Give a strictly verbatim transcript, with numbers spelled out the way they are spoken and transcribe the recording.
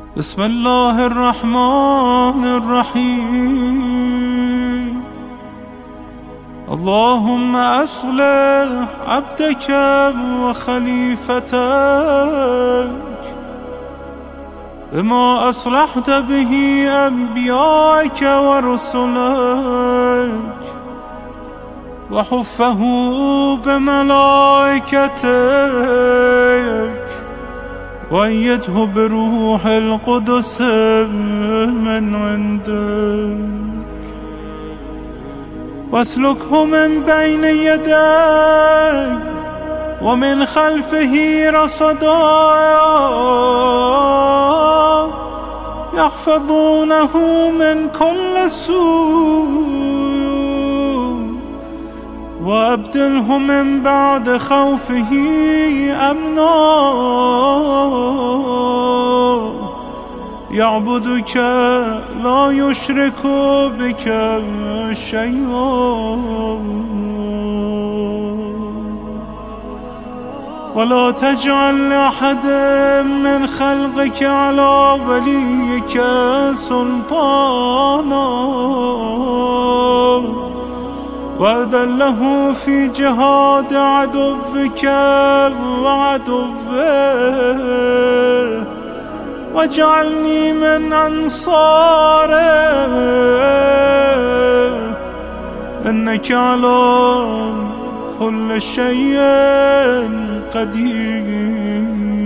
بسم الله الرحمن الرحيم. اللهم أصلح عبدك وخليفتك بما أصلحت به أنبياءك ورسلك، وحفه بملائكتك، وأيده بروح القدس من عندك، واسلكه من بين يديك ومن خلفه رصدا يحفظونه من كل سوء، وأبدله من بعد خوفه أمنا يعبدك لا يشرك بك شيئا، ولا تجعل لأحد من خلقك على وليك سلطانا وأذله في جهاد عدوك وعدوه، واجعلني من أنصاره، إنك على كل شيء قدير.